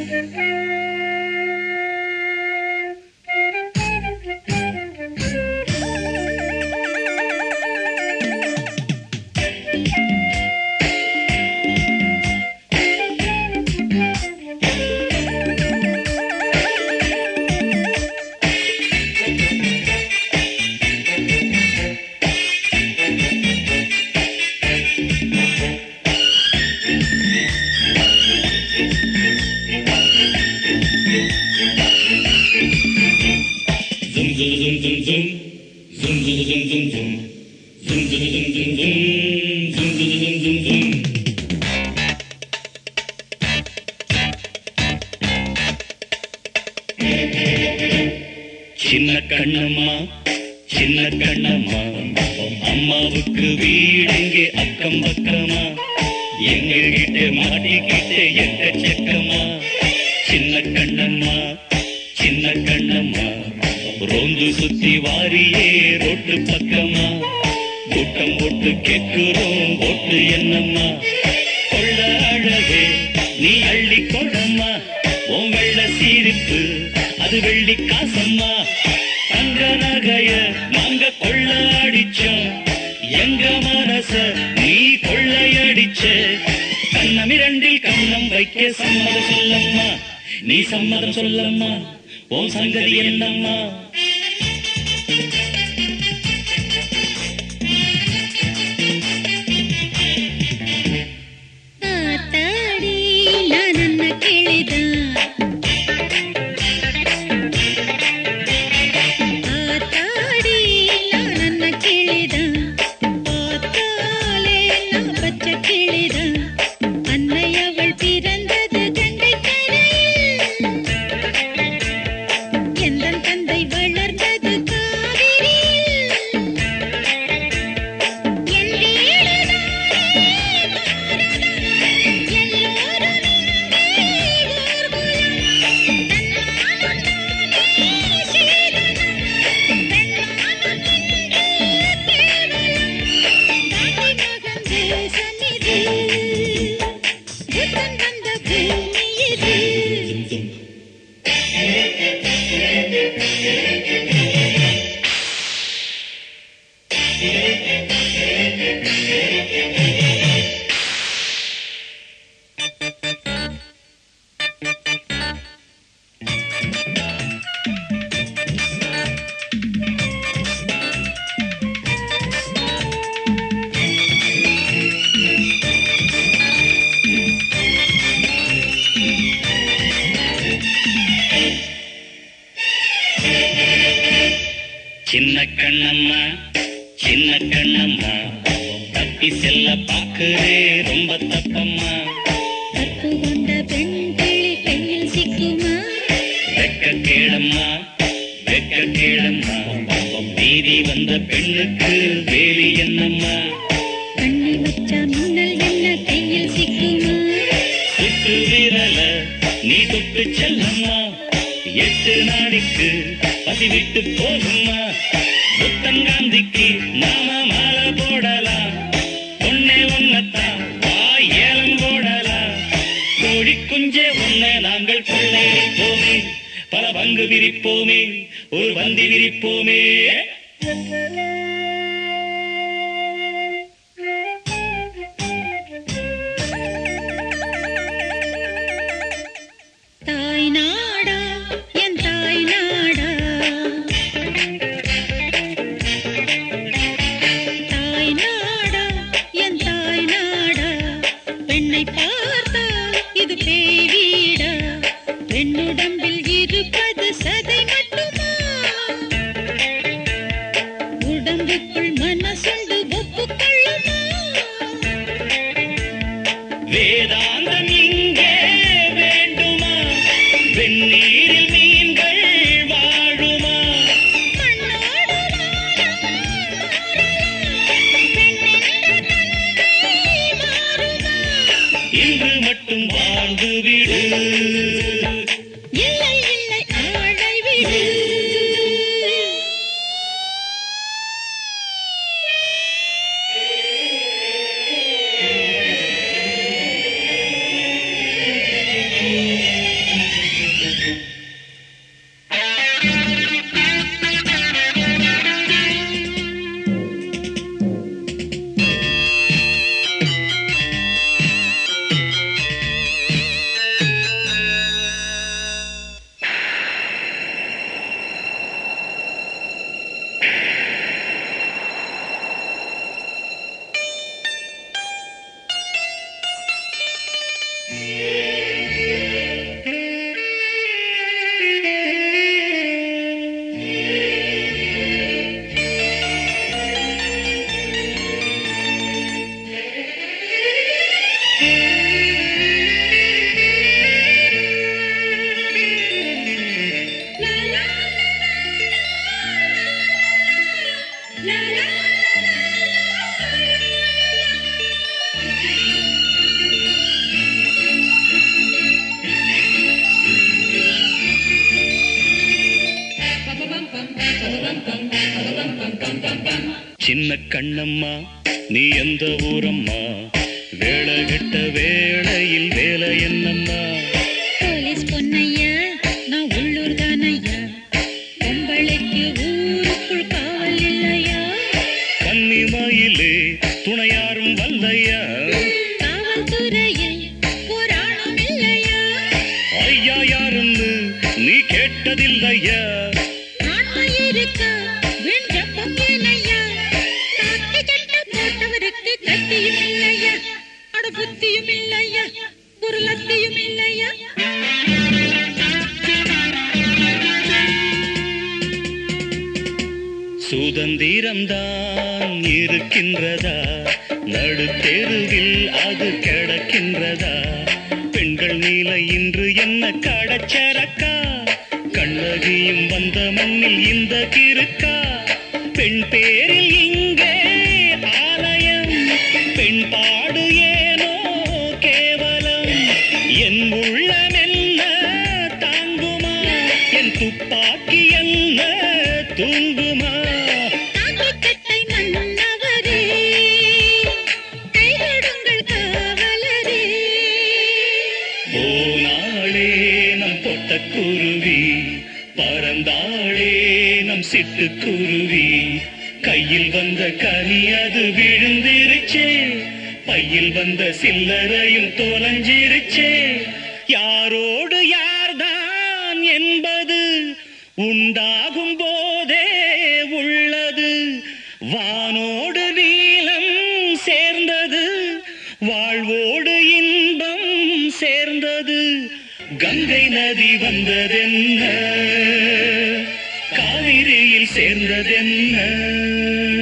சின்ன கண்ணம்மா சின்ன கண்ணம்மா அம்மாவுக்கு வீடெங்கே அக்கம் பக்கமா எங்ககிட்ட மாட்டிக்கிட்ட எக்கச்சக்கமா சின்ன கண்ணம்மா சின்ன கண்ணம்மா ரோந்து சுத்தி வாரியே ரோட்டு பக்கமா கூட்டம் போட்டு கேட்கிறோம் ஓட்டு என்னம்மா கொள்ள அழகே நீ அள்ளி கொள்ளம்மா உன் வெள்ள சீரிப்பு அது வெள்ளி காசம்மா தங்க நகைய நாங்க கொள்ள அடிச்சோம் எங்க மனச நீ கொள்ளையடிச்ச கண்ணமிரண்டில் கண்ணம் வைக்க சம்மதம் சொல்லம்மா நீ சம்மதம் சொல்லம்மா உன் சங்கதி என்னம்மா சின்ன கண்ணம்மா சின்ன கண்ணம்மா தப்பி செல்ல பாக்குறே ரொம்ப தப்பம்மா தப்பு கொண்ட பெண் கிளி கையில் சிக்குமா வெக்க கேளம்மா வெக்க கேளம்மா மீறி வந்த பெண்ணுக்கு வேலி என்னம்மா கண்ணி வச்ச மின்னல் என்ன கையில் சிக்குமா சுட்டு விரல நீ தொட்டு செல்லம்மா 8 நாளைக்கு பசி விட்டு போகும்மா புத்தங்காந்திக்கு நாம மாலை போடலாம் ஒன்னே ஒன்னத்தான் ஏலம் போடலாம் கோழி குஞ்சே ஒன்ன நாங்கள் கொள்ளையடிப்போமே பல பங்கு விரிப்போமே ஒரு வந்தி விரிப்போமே பெண்ணுடம்பில் இருப்பது சதை மட்டுமா உடம்புக்குள் மனசுண்டு ஒப்புக்கொள்ளுமா வேதாந்தம் இங்கே வேண்டுமா வெந்நீரில் மீன்கள் வாழுமா இன்று மட்டும் வாழ்ந்து விடு இல்லை இல்லை ஆளை விடு சின்ன கண்ணம்மா நீ எந்த ஊரம்மா? வேலை கெட்ட வேளையில் வேலை என்னம்மா? போலீஸ் பொன்னையா, நான் உள்ளூர் தானையா. பொம்பளைக்கு ஊருக்குள் காவல் இல்லையா? கன்னிமயிலே துணையாரும் வல்லையா? காவல்துறையில் போராடும் இல்லையா? ஐயா யாருன்னு நீ கேட்டதில்லையா? ஆண்மை இருக்கா வெஞ்சப்பம் ஏனையா? காக்கி சட்டை போட்டவருக்கு கட்டியும் இல்லையா? அட புத்தியும் இல்லையா? ஒரு லத்தியும் இல்லையா? சுதந்திரம்தான் இருக்கின்றதா? நடுத்தெருவில் அது கிடக்கின்றதா? பெண்கள் நீலை இன்று என்ன கடச்சரக்கா? கண்ணகியும் வந்த மண்ணில் இந்த கிறுக்கா? பெண் பேரில் இங்கே ஆலயம், பெண் பாடு ஏனோ கேவலம். என் உள்ளம் என்ன தாங்குமா? என் துப்பாக்கி என்ன தூங்குமா? காக்கிக்கட்டை மன்னவரே, கைவிடுங்கள் காவலரே. போனாளே நம் பொட்டக்குருவி, பறந்தாளே நம் சிட்டுக்குருவி. கையில் வந்த கனி அது விழுந்திருச்சே, பையில் வந்த சில்லறையும் தொலைஞ்சிருச்சே. யாரோடு யார்தான் என்பது உண்டாகும் போதே உள்ளது. வானோடு நீலம் சேர்ந்தது, வாழ்வோடு இன்பம் சேர்ந்தது. கங்கை நதி வந்ததென்ன, காவிரியில் சேர்ந்ததென்ன?